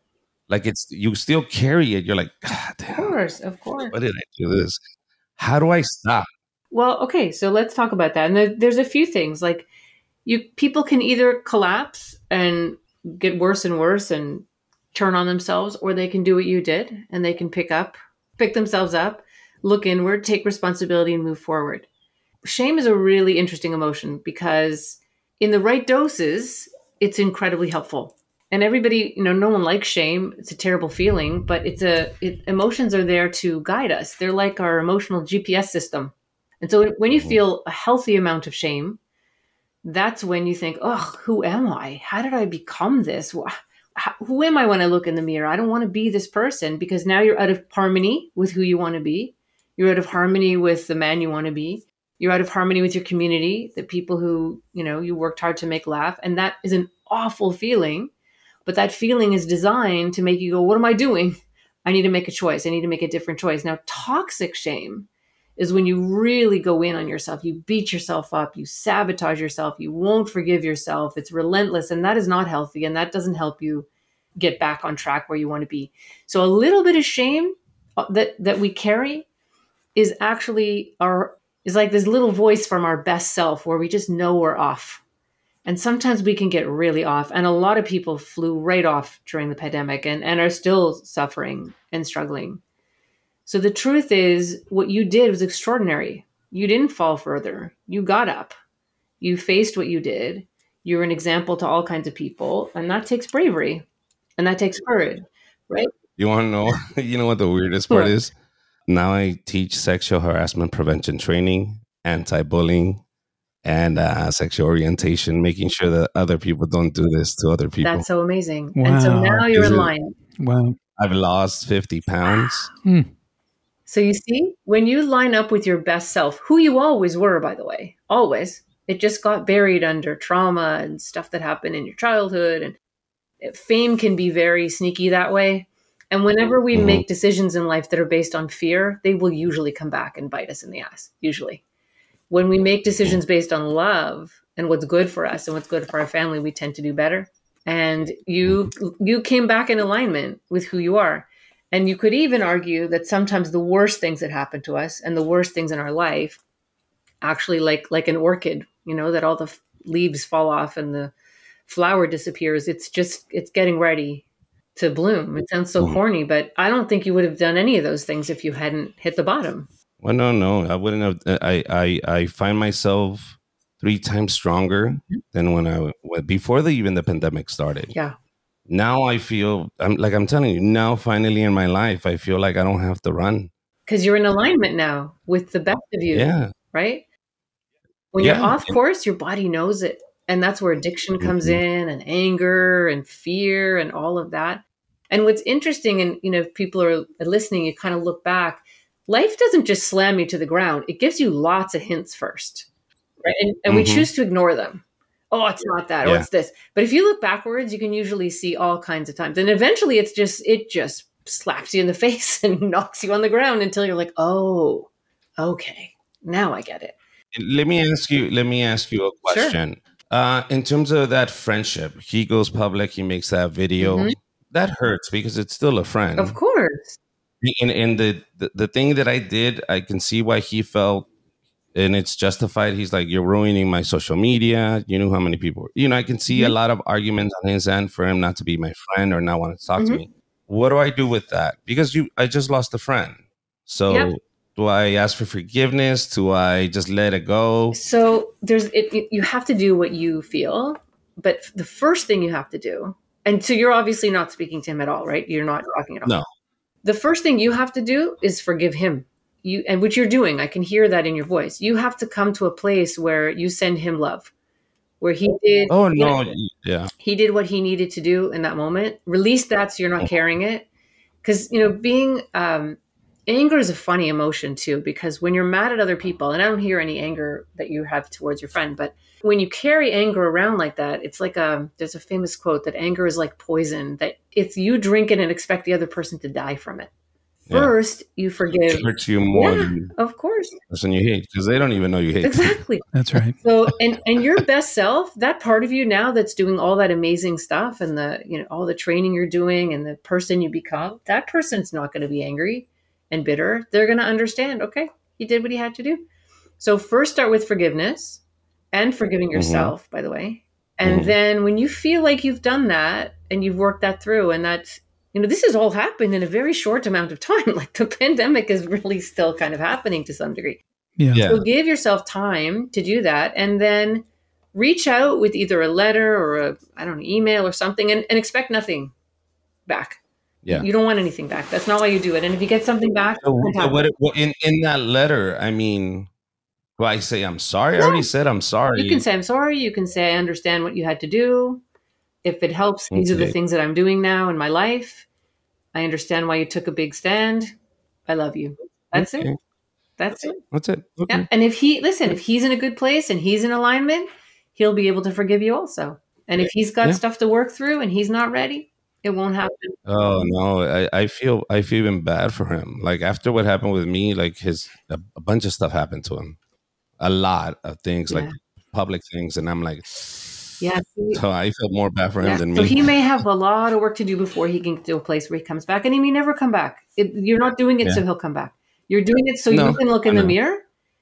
Like it's you still carry it. You're like, God Of damn, course, of course. why did I do this? How do I stop? Well, okay, so let's talk about that. And there, there's a few things like you people can either collapse and get worse and worse and turn on themselves, or they can do what you did and they can pick up, pick themselves up, look inward, take responsibility and move forward. Shame is a really interesting emotion because in the right doses, it's incredibly helpful. And everybody, you know, no one likes shame. It's a terrible feeling, but it's a it, emotions are there to guide us. They're like our emotional G P S system. And so when you feel a healthy amount of shame, that's when you think, oh, who am I? How did I become this? How, who am I when I look in the mirror? I don't want to be this person, because now you're out of harmony with who you want to be. You're out of harmony with the man you want to be. You're out of harmony with your community, the people who, you know, you worked hard to make laugh. And that is an awful feeling. But that feeling is designed to make you go, what am I doing? I need to make a choice. I need to make a different choice. Now, toxic shame is when you really go in on yourself. You beat yourself up. You sabotage yourself. You won't forgive yourself. It's relentless. And that is not healthy. And that doesn't help you get back on track where you want to be. So a little bit of shame that, that we carry is actually our, is like this little voice from our best self where we just know we're off. And sometimes we can get really off. And a lot of people flew right off during the pandemic and, and are still suffering and struggling. So the truth is, what you did was extraordinary. You didn't fall further. You got up. You faced what you did. You're an example to all kinds of people. And that takes bravery. And that takes courage, right? You want to know? You know what the weirdest part What? is? Now I teach sexual harassment prevention training, anti-bullying, and uh, sexual orientation, making sure that other people don't do this to other people. That's so amazing. And so Wow. now you're Is in it- line. Wow. I've lost fifty pounds. Hmm. So you see, when you line up with your best self, who you always were, by the way, always, it just got buried under trauma and stuff that happened in your childhood. And fame can be very sneaky that way. And whenever we Mhm. make decisions in life that are based on fear, they will usually come back and bite us in the ass, usually. When we make decisions based on love and what's good for us and what's good for our family, we tend to do better. And you you came back in alignment with who you are. And you could even argue that sometimes the worst things that happen to us and the worst things in our life, actually like like an orchid, you know, that all the f- leaves fall off and the flower disappears. It's just, it's getting ready to bloom. It sounds so Mhm. corny, but I don't think you would have done any of those things if you hadn't hit the bottom. Well, no, no, I wouldn't have. I, I, I find myself three times stronger than when I when, before the even the pandemic started. Yeah. Now I feel I'm like I'm telling you now. Finally, in my life, I feel like I don't have to run. Because you're in alignment now with the best of you, Yeah, right? When you're Yeah. off course, your body knows it. And that's where addiction comes Mhm. in, and anger and fear and all of that. And what's interesting, and you know, if people are listening, you kind of look back, life doesn't just slam you to the ground. It gives you lots of hints first. Right. And, and we Mhm. choose to ignore them. Oh, it's not that, or Yeah. it's this. But if you look backwards, you can usually see all kinds of times. And eventually it's just, it just slaps you in the face and knocks you on the ground until you're like, oh, okay, now I get it. Let me ask you. Let me ask you a question. Uh, in terms of that friendship, he goes public. He makes that video. Mhm. That hurts because it's still a friend. Of course. And, and the, the the thing that I did, I can see why he felt, and it's justified. He's like, you're ruining my social media. You know how many people, you know, I can see a Mhm. lot of arguments on his end for him not to be my friend or not want to talk to Mhm. me. What do I do with that? Because you, I just lost a friend. So Yep. do I ask for forgiveness? Do I just let it go? So there's it, it- you have to do what you feel, but the first thing you have to do, and so you're obviously not speaking to him at all, right? You're not talking at all. No. The first thing you have to do is forgive him. You and what you're doing, I can hear that in your voice. You have to come to a place where you send him love, where he did. Oh you know, no, yeah. he did what he needed to do in that moment. Release that so you're not carrying it. Because, you know, being um, anger is a funny emotion too, because when you're mad at other people, and I don't hear any anger that you have towards your friend, but when you carry anger around like that, it's like a, there's a famous quote that anger is like poison, that it's you drink it and expect the other person to die from it. First, you forgive. It hurts you more Yeah, than of course. the person you hate because they don't even know you hate them. Exactly. That's right. So, and and your best self, that part of you now that's doing all that amazing stuff and the, you know, all the training you're doing and the person you become, that person's not going to be angry and bitter. They're going to understand, okay, he did what he had to do. So first start with forgiveness and forgiving yourself, mm-hmm. by the way. And mm-hmm. then when you feel like you've done that and you've worked that through, and that's, you know, this has all happened in a very short amount of time. Like the pandemic is really still kind of happening to some degree. Yeah. yeah. So give yourself time to do that, and then reach out with either a letter or a, I don't know, email or something, and, and expect nothing back. Yeah. You don't want anything back. That's not why you do it. And if you get something back, so, so what, what, in, in that letter, I mean, do I say I'm sorry? I no. already said I'm sorry. You can say I'm sorry. You can say I understand what you had to do. If it helps, these okay. are the things that I'm doing now in my life. I understand why you took a big stand. I love you. That's okay. it. That's it. That's it. Okay. Yeah. And if he, listen, if he's in a good place and he's in alignment, he'll be able to forgive you also. And if he's got yeah. stuff to work through and he's not ready, it won't happen. Oh no, I, I feel I feel even bad for him. Like after what happened with me, like his a, a bunch of stuff happened to him, a lot of things, yeah. like public things, and I'm like, yeah. See, so I feel more bad for him yeah. than me. So he may have a lot of work to do before he can get to a place where he comes back, and he may never come back. It, you're not doing it yeah. so he'll come back. You're doing it so no, you can look in the mirror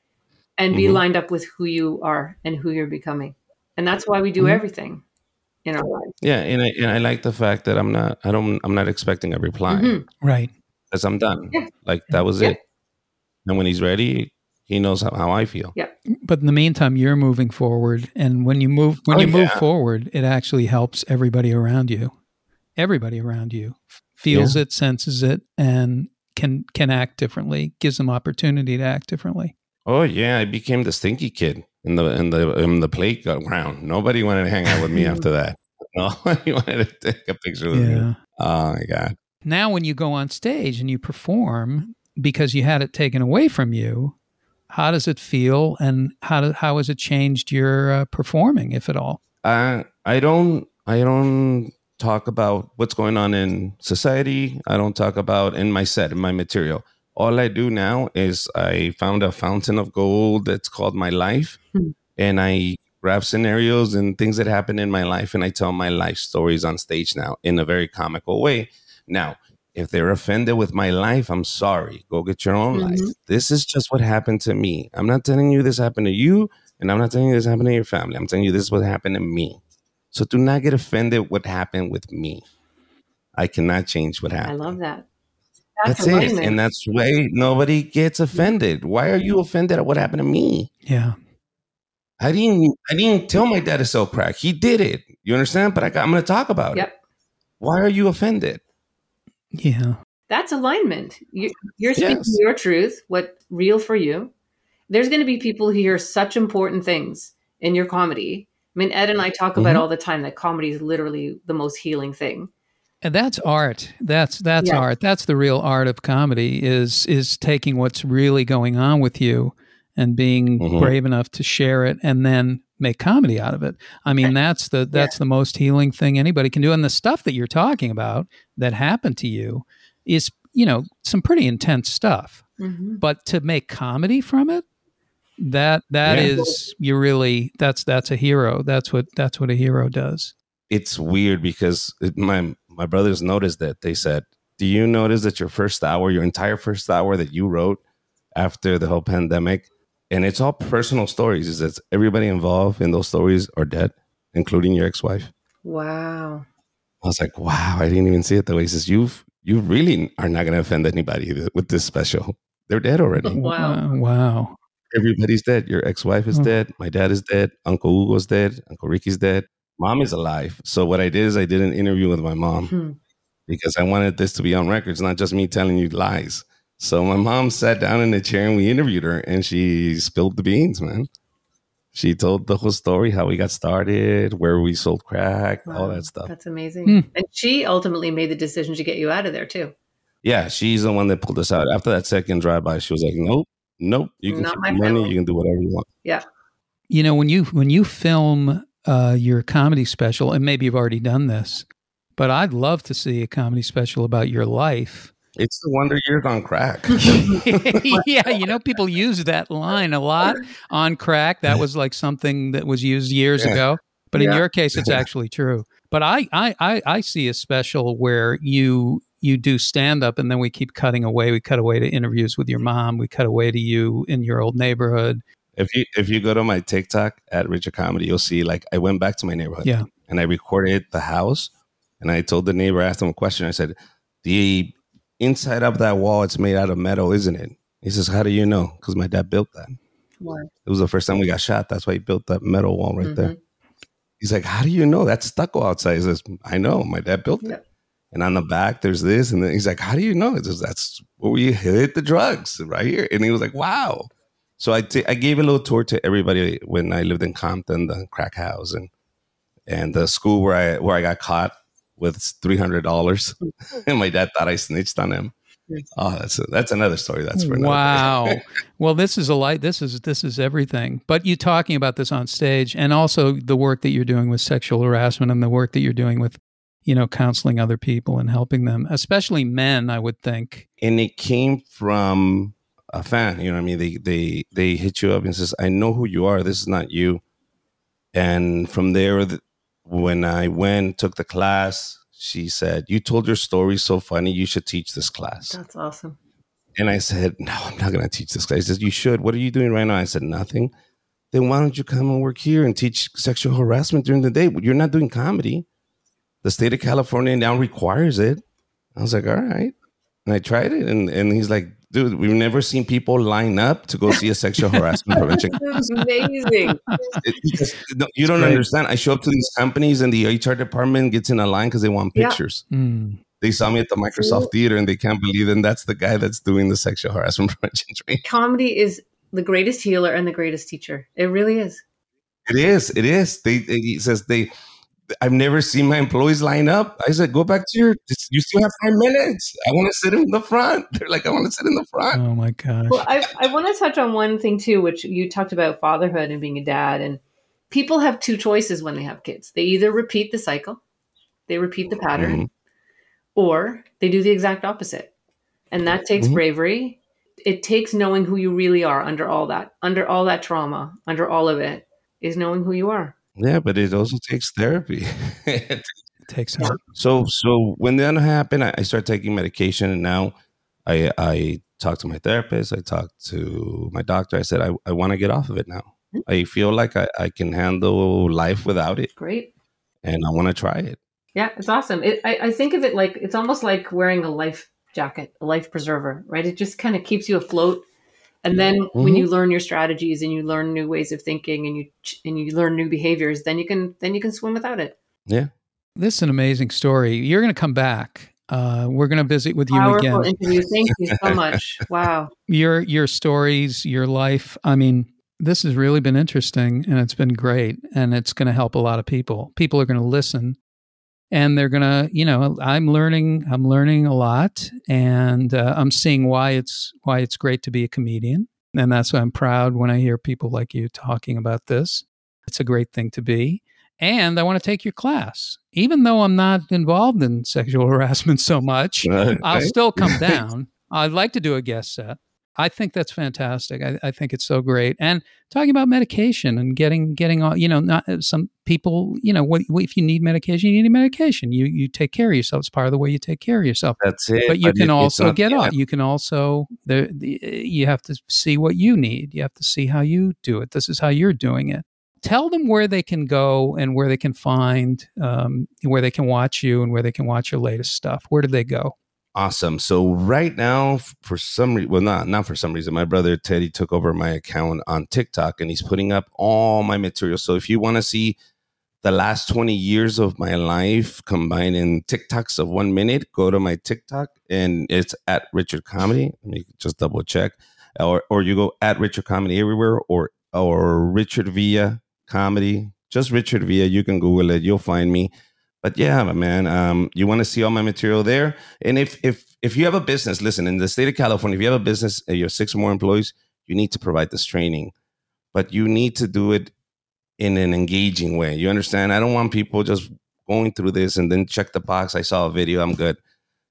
and mm-hmm. be lined up with who you are and who you're becoming, and that's why we do mm-hmm. everything. In our lives. Yeah, and I, and I like the fact that I'm not I don't I'm not expecting a reply. Mm-hmm. Right. Because I'm done. Yeah. Like that was yeah. it. And when he's ready, he knows how, how I feel. Yeah. But in the meantime, you're moving forward, and when you move when oh, you yeah. move forward, it actually helps everybody around you. Everybody around you feels yeah. it, senses it, and can can act differently. Gives them opportunity to act differently. Oh yeah, I became the stinky kid. In the in the in the playground, nobody wanted to hang out with me after that. Nobody wanted to take a picture with yeah. me. Oh my god! Now, when you go on stage and you perform because you had it taken away from you, how does it feel, and how do, how has it changed your uh, performing, if at all? I I don't I don't talk about what's going on in society. I don't talk about in my set, in my material. All I do now is I found a fountain of gold that's called my life. Hmm. And I grab scenarios and things that happen in my life, and I tell my life stories on stage now in a very comical way. Now, if they're offended with my life, I'm sorry. Go get your own mm-hmm. life. This is just what happened to me. I'm not telling you this happened to you, and I'm not telling you this happened to your family. I'm telling you this is what happened to me. So do not get offended what happened with me. I cannot change what happened. I love that. That's, that's it. And that's why nobody gets offended. Why are you offended at what happened to me? Yeah. I didn't I didn't tell my dad to sell crack. He did it. You understand? But I got, I'm going to talk about yep. it. Why are you offended? Yeah. That's alignment. You, you're speaking yes. your truth, what's real for you. There's going to be people who hear such important things in your comedy. I mean, Ed and I talk about mm-hmm. all the time that comedy is literally the most healing thing. And that's art. That's that's yeah. art. That's the real art of comedy is is taking what's really going on with you and being mm-hmm. brave enough to share it and then make comedy out of it. I mean, that's the that's yeah. the most healing thing anybody can do. And the stuff that you're talking about that happened to you is, you know, some pretty intense stuff. Mm-hmm. But to make comedy from it, that that yeah. is you really that's that's a hero. That's what that's what a hero does. It's weird because it, my my brothers noticed that. They said, do you notice that your first hour, your entire first hour that you wrote after the whole pandemic, and it's all personal stories, is that everybody involved in those stories are dead, including your ex-wife? Wow. I was like, wow, I didn't even see it that way. He says, you've, you really are not going to offend anybody with this special. They're dead already. Wow. Wow. Everybody's dead. Your ex-wife is oh. dead. My dad is dead. Uncle Hugo's dead. Uncle Ricky's dead. Mom is alive. So what I did is I did an interview with my mom mm-hmm. because I wanted this to be on record. It's not just me telling you lies. So my mom sat down in the chair and we interviewed her, and she spilled the beans, man. She told the whole story, how we got started, where we sold crack, wow. all that stuff. That's amazing. Mm. And she ultimately made the decision to get you out of there too. Yeah, she's the one that pulled us out. After that second drive-by, she was like, nope, nope. You can Not keep my the money. family. You can do whatever you want. Yeah. You know, when you when you film uh, your comedy special, and maybe you've already done this, but I'd love to see a comedy special about your life It's the wonder years on crack. Yeah, you know, people use that line a lot on crack. That was like something that was used years Yeah. ago. But in Yeah. your case, it's actually true. But I, I, I, I see a special where you you do stand up, and then we keep cutting away. We cut away to interviews with your mom. We cut away to you in your old neighborhood. If you if you go to my TikTok at Richard Comedy, you'll see like I went back to my neighborhood. Yeah. And I recorded the house, and I told the neighbor, I asked him a question. I said, the inside of that wall, it's made out of metal, isn't it? He says, how do you know? Because my dad built that. Wow. It was the first time we got shot. That's why he built that metal wall right Mhm. there. He's like, how do you know? That's stucco outside. He says, I know. My dad built it. Yep. And on the back, there's this. And then he's like, how do you know? He says, that's where we hit the drugs right here. And he was like, wow. So I, t- I gave a little tour to everybody when I lived in Compton, the crack house, and and the school where I where I got caught with three hundred dollars. And my dad thought I snitched on him. Oh, that's a, that's another story. That's for another Wow. day. Well, this is a light. This is this is everything. But you talking about this on stage, and also the work that you're doing with sexual harassment, and the work that you're doing with, you know, counseling other people and helping them, especially men, I would think. And it came from a fan. You know what I mean? They they they hit you up and says, I know who you are. This is not you. And from there, the, when I went, took the class, she said, you told your story so funny, you should teach this class. That's awesome. And I said, no, I'm not going to teach this class. He says, you should. What are you doing right now? I said, nothing. Then why don't you come and work here and teach sexual harassment during the day? You're not doing comedy. The state of California now requires it. I was like, all right. And I tried it. And, and he's like, dude, we've never seen people line up to go see a sexual harassment prevention. That's amazing. It- because, no, you don't Great. understand. I show up to these companies and the H R department gets in a line because they want Yeah. pictures. Mm. They saw me at the Microsoft Theater and they can't believe it. And that's the guy that's doing the sexual harassment prevention training. Comedy is the greatest healer and the greatest teacher. It really is. It is. It is. They, they he says they. I've never seen my employees line up. I said, go back to your. You still have five minutes. I want to sit in the front. They're like, I want to sit in the front. Oh my gosh. Well, I, I want to touch on one thing too, which you talked about fatherhood and being a dad. And people have two choices when they have kids. They either repeat the cycle, they repeat the pattern, Mhm. or they do the exact opposite. And that takes Mhm. bravery. It takes knowing who you really are under all that, under all that trauma, under all of it, is knowing who you are. Yeah, but it also takes therapy. It takes help. so, so when that happened, I, I started taking medication, and now I, I talked to my therapist. I talked to my doctor. I said, I, I want to get off of it now. I feel like I, I can handle life without it, Great. and I want to try it. Yeah, it's awesome. It, I, I think of it like it's almost like wearing a life jacket, a life preserver, right? It just kind of keeps you afloat. And then when Mhm. you learn your strategies and you learn new ways of thinking and you ch- and you learn new behaviors, then you can then you can swim without it. Yeah. This is an amazing story. You're going to come back. Uh, we're going to visit with you Powerful again. interview. Thank you so much. Wow. Your your stories, your life. I mean, this has really been interesting, and it's been great, and it's going to help a lot of people. People are going to listen, and they're going to, you know, I'm learning. I'm learning a lot, and uh, I'm seeing why it's why it's great to be a comedian, and that's why I'm proud when I hear people like you talking about this. It's a great thing to be. And I want to take your class. Even though I'm not involved in sexual harassment so much, I'll still come down. I'd like to do a guest set. I think that's fantastic. I, I think it's so great. And talking about medication and getting getting all, you know, not some people, you know, what, if you need medication, you need medication. You you take care of yourself. It's part of the way you take care of yourself. That's it. But you can it- it's also not- get yeah. off. You can also the, the you have to see what you need. You have to see how you do it. This is how you're doing it. Tell them where they can go and where they can find, um, where they can watch you and where they can watch your latest stuff. Where do they go? Awesome. So right now, for some reason, well, not not for some reason, my brother Teddy took over my account on TikTok, and he's putting up all my material. So if you want to see the last twenty years of my life combined in TikToks of one minute, go to my TikTok, and it's at Richard Comedy. Let me just double check, or or you go at Richard Comedy everywhere, or or Richard Villa Comedy. Just Richard Villa. You can Google it. You'll find me. But yeah, man, um, you want to see all my material there. And if if if you have a business, listen, in the state of California, if you have a business and you have six or more employees, you need to provide this training. But you need to do it in an engaging way. You understand? I don't want people just going through this and then check the box. I saw a video. I'm good.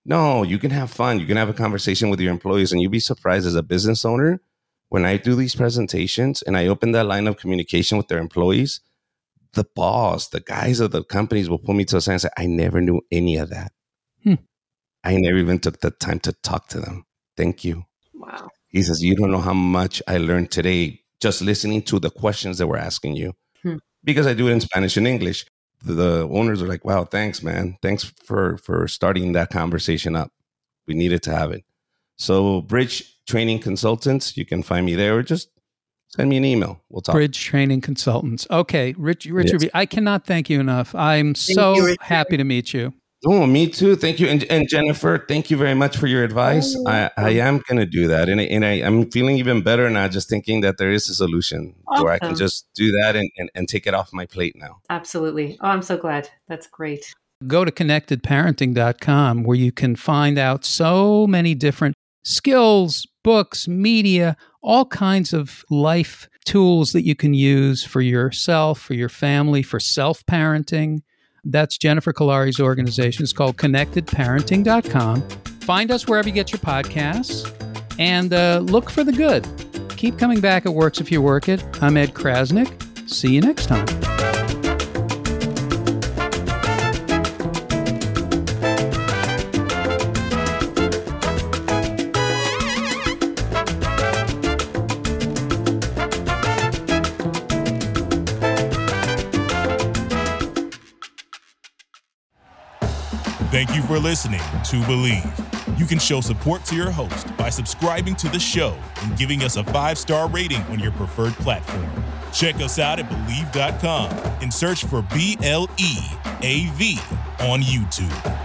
No, you can have fun. You can have a conversation with your employees, and you'd be surprised as a business owner, when I do these presentations and I open that line of communication with their employees, the boss, the guys of the companies will pull me to the side and say, I never knew any of that. Hmm. I never even took the time to talk to them. Thank you. Wow. He says, you don't know how much I learned today just listening to the questions that we're asking you. Hmm. Because I do it in Spanish and English. The owners are like, wow, thanks, man. Thanks for, for starting that conversation up. We needed to have it. So Bridge Training Consultants, you can find me there, or just send me an email. We'll talk. Bridge Training Consultants. Okay, Rich, Richard, yes. I cannot thank you enough. I'm thank so you, happy to meet you. Oh, me too. Thank you. And, and Jennifer, thank you very much for your advice. Oh, I, I am going to do that. And, I, and I, I'm feeling even better now, just thinking that there is a solution awesome. Where I can just do that and, and, and take it off my plate now. Absolutely. Oh, I'm so glad. That's great. Go to connected parenting dot com where you can find out so many different skills, books, media, all kinds of life tools that you can use for yourself, for your family, for self-parenting. That's Jennifer Kolari's organization. It's called connected parenting dot com. Find us wherever you get your podcasts and uh, look for the good. Keep coming back. It works if you work it. I'm Ed Krasnick. See you next time. Thank you for listening to Believe. You can show support to your host by subscribing to the show and giving us a five-star rating on your preferred platform. Check us out at Believe dot com and search for B L E A V on YouTube.